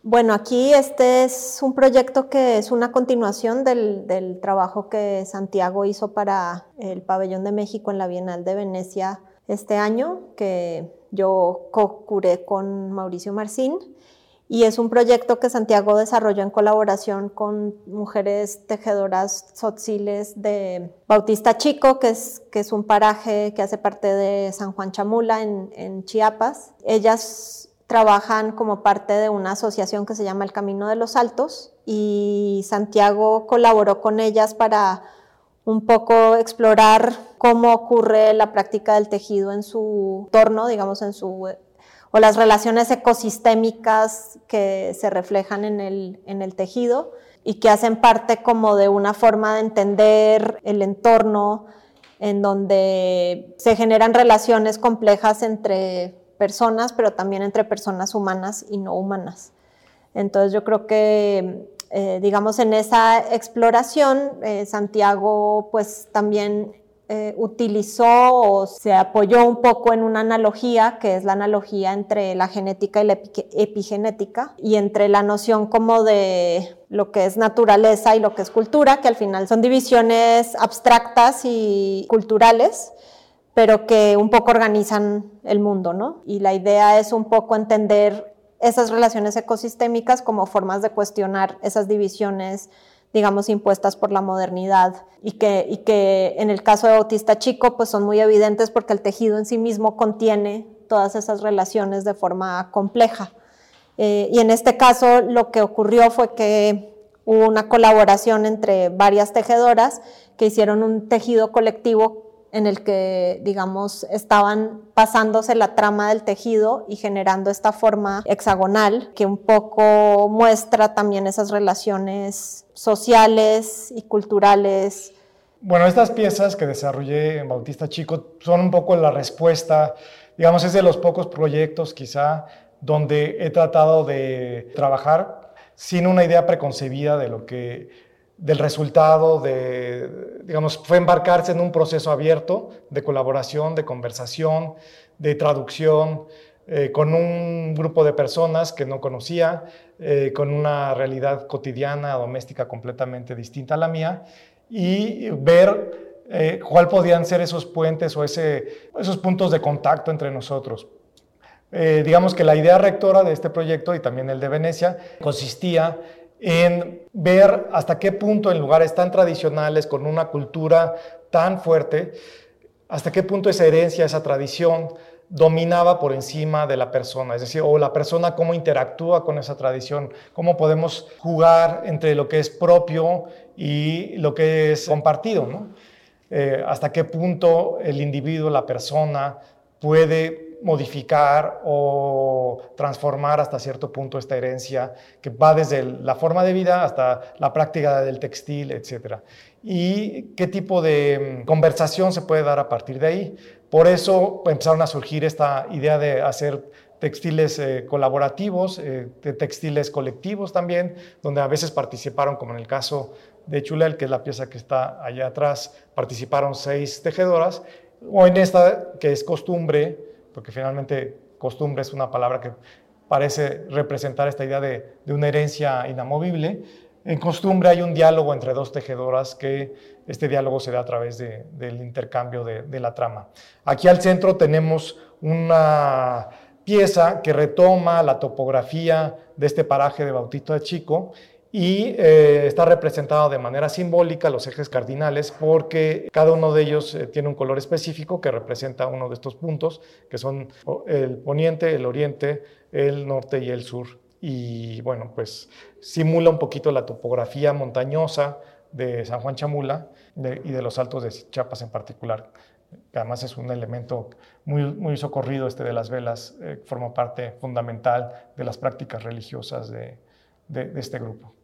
Bueno, aquí este es un proyecto que es una continuación del trabajo que Santiago hizo para el Pabellón de México en la Bienal de Venecia este año, que yo co-curé con Mauricio Marcín. Y es un proyecto que Santiago desarrolló en colaboración con mujeres tejedoras tzotziles de Bautista Chico, que es un paraje que hace parte de San Juan Chamula en Chiapas. Ellas trabajan como parte de una asociación que se llama El Camino de los Altos y Santiago colaboró con ellas para un poco explorar cómo ocurre la práctica del tejido en su entorno, digamos o las relaciones ecosistémicas que se reflejan en el tejido y que hacen parte como de una forma de entender el entorno en donde se generan relaciones complejas entre personas, pero también entre personas humanas y no humanas. Entonces yo creo que, digamos, en esa exploración, Santiago pues también utilizó o se apoyó un poco en una analogía, que es la analogía entre la genética y la epigenética, y entre la noción como de lo que es naturaleza y lo que es cultura, que al final son divisiones abstractas y culturales, pero que un poco organizan el mundo, ¿no? Y la idea es un poco entender esas relaciones ecosistémicas como formas de cuestionar esas divisiones, digamos, impuestas por la modernidad y que en el caso de Bautista Chico pues son muy evidentes porque el tejido en sí mismo contiene todas esas relaciones de forma compleja. Y en este caso lo que ocurrió fue que hubo una colaboración entre varias tejedoras que hicieron un tejido colectivo en el que, digamos, estaban pasándose la trama del tejido y generando esta forma hexagonal que un poco muestra también esas relaciones sociales y culturales. Bueno, estas piezas que desarrollé en Bautista Chico son un poco la respuesta, digamos, es de los pocos proyectos quizá donde he tratado de trabajar sin una idea preconcebida de lo que del resultado, digamos, fue embarcarse en un proceso abierto de colaboración, de conversación, de traducción, con un grupo de personas que no conocía, con una realidad cotidiana, doméstica completamente distinta a la mía, y ver cuál podían ser esos puentes o esos puntos de contacto entre nosotros. Digamos que la idea rectora de este proyecto y también el de Venecia consistía en ver hasta qué punto en lugares tan tradicionales, con una cultura tan fuerte, hasta qué punto esa herencia, esa tradición dominaba por encima de la persona, es decir, o la persona cómo interactúa con esa tradición, cómo podemos jugar entre lo que es propio y lo que es compartido, ¿no? Hasta qué punto el individuo, la persona, puede modificar o transformar hasta cierto punto esta herencia que va desde la forma de vida hasta la práctica del textil, etc. Y qué tipo de conversación se puede dar a partir de ahí. Por eso empezaron a surgir esta idea de hacer textiles colaborativos, de textiles colectivos también, donde a veces participaron, como en el caso de Chulel, que es la pieza que está allá atrás, participaron 6 tejedoras, o en esta que es costumbre, porque finalmente costumbre es una palabra que parece representar esta idea de una herencia inamovible. En costumbre hay un diálogo entre 2 tejedoras que este diálogo se da a través del intercambio de la trama. Aquí al centro tenemos una pieza que retoma la topografía de este paraje de Bautista Chico y está representado de manera simbólica los ejes cardinales porque cada uno de ellos tiene un color específico que representa uno de estos puntos, que son el poniente, el oriente, el norte y el sur. Y bueno, pues simula un poquito la topografía montañosa de San Juan Chamula y de los Altos de Chiapas en particular. Además es un elemento muy socorrido de las velas, forma parte fundamental de las prácticas religiosas de este grupo.